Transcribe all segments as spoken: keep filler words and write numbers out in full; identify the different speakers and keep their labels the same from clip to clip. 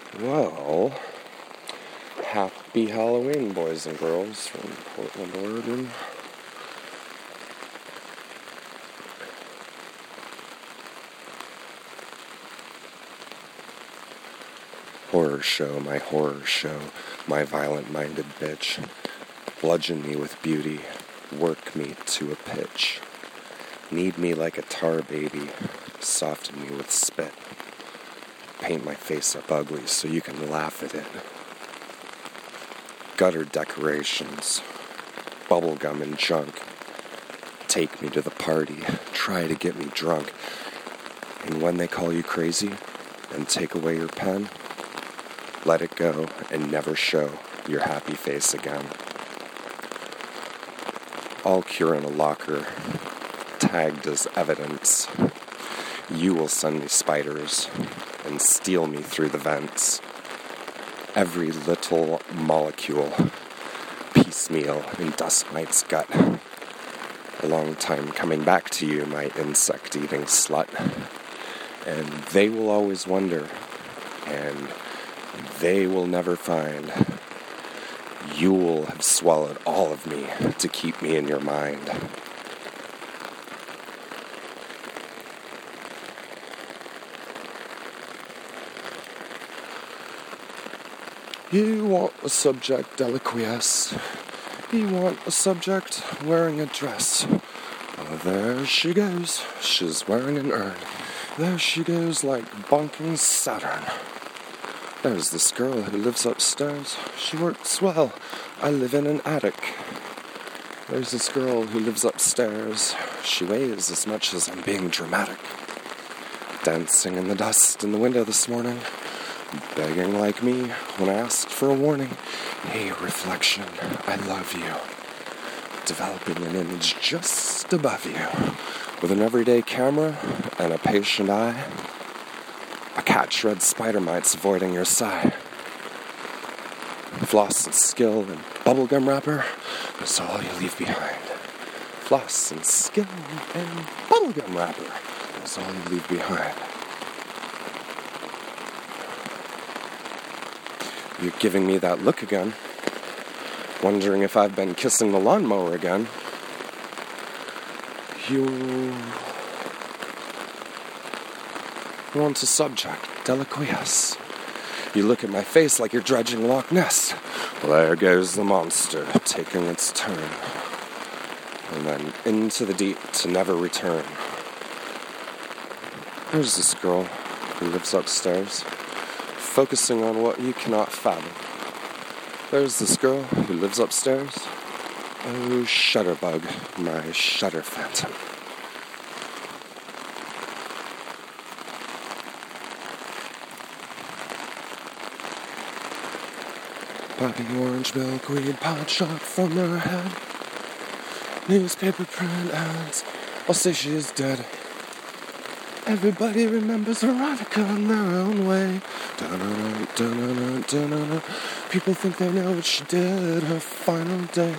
Speaker 1: Well, happy Halloween, boys and girls from Portland, Oregon. Horror show, my horror show, my violent-minded bitch. Bludgeon me with beauty, work me to a pitch. Knead me like a tar baby, soften me with spit. Paint my face up ugly so you can laugh at it. Gutter decorations, bubblegum and junk. Take me to the party, try to get me drunk. And when they call you crazy and take away your pen, let it go and never show your happy face again. I'll cure in a locker, tagged as evidence. You will send me spiders and steal me through the vents. Every little molecule, piecemeal in dust mite's gut. A long time coming back to you, my insect-eating slut. And they will always wonder, and they will never find. You will have swallowed all of me to keep me in your mind. You want a subject deliquiesce. You want a subject wearing a dress. Oh, there she goes. She's wearing an urn. There she goes like bonking Saturn. There's this girl who lives upstairs. She works well. I live in an attic. There's this girl who lives upstairs. She weighs as much as I'm being dramatic. Dancing in the dust in the window this morning. Begging like me when I asked for a warning. Hey, reflection, I love you. Developing an image just above you. With an everyday camera and a patient eye. A catch red spider mites avoiding your sigh. Floss and skill and bubblegum wrapper, that's all you leave behind. Floss and skill and bubblegum wrapper, that's all you leave behind. You're giving me that look again, wondering if I've been kissing the lawnmower again. You want a subject, deliquiesce. You look at my face like you're dredging Loch Ness. Well, there goes the monster, taking its turn. And then into the deep to never return. There's this girl who lives upstairs, focusing on what you cannot fathom. There's this girl who lives upstairs. Oh, Shutterbug, my shutter phantom. Poppy orange milkweed pot shot from her head. Newspaper print ads, I'll say she is dead. Everybody remembers Veronica in their own way. Da-na-na, da-na-na, da-na-na. People think they know what she did her final day.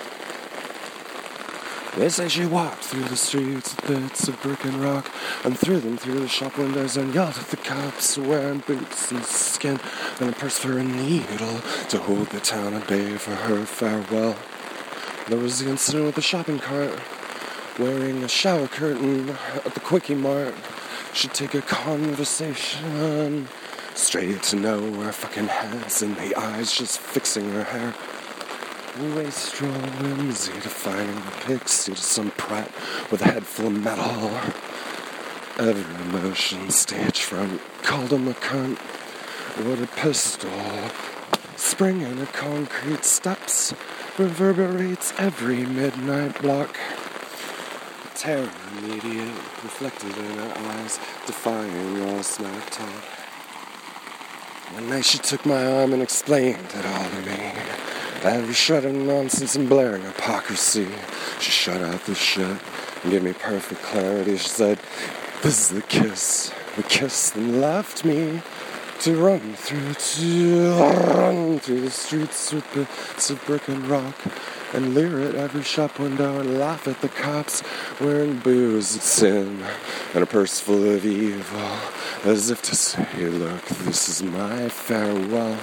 Speaker 1: They say she walked through the streets with bits of brick and rock and threw them through the shop windows and yelled at the cops wearing boots and skin and a purse for a needle to hold the town at bay for her farewell. There was the incident with the shopping cart wearing a shower curtain at the Quickie Mart. She'd take a conversation straight to nowhere, fucking heads in the eyes, just fixing her hair. Wastrel whimsy defining the pixie to some prat with a head full of metal. Every emotion stage front called him a cunt. What a pistol. Springing a concrete steps reverberates every midnight block. Terror immediate reflected in her eyes, defying all smack talk. One night she took my arm and explained it all to me. Every shred of nonsense and blaring hypocrisy. She shut out the shit and gave me perfect clarity. She said, this is the kiss, the kiss that left me to run through, to run through the streets with bits of brick and rock and leer at every shop window and laugh at the cops wearing booze and sin and a purse full of evil, as if to say, look, this is my farewell.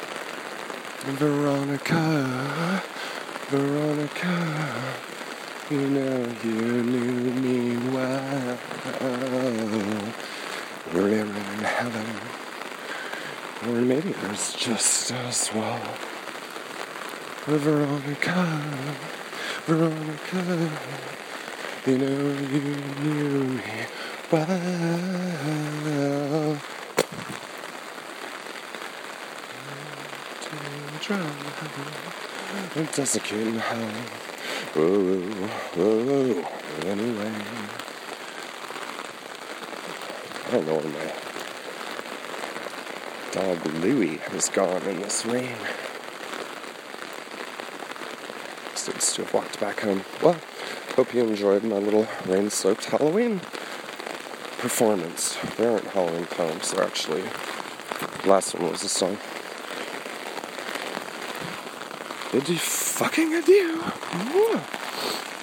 Speaker 1: Veronica, Veronica, you know you knew me well. We're in heaven, or maybe there's just as well. Veronica, Veronica, you know you knew me well. It doesn't keep me hell. Whoa, whoa, anyway. I don't know where my dog Louie has gone in this rain. Seems to have walked back home. Well, hope you enjoyed my little rain-soaked Halloween performance. They aren't Halloween poems, they're actually... The last one was a song. Did you fucking adieu?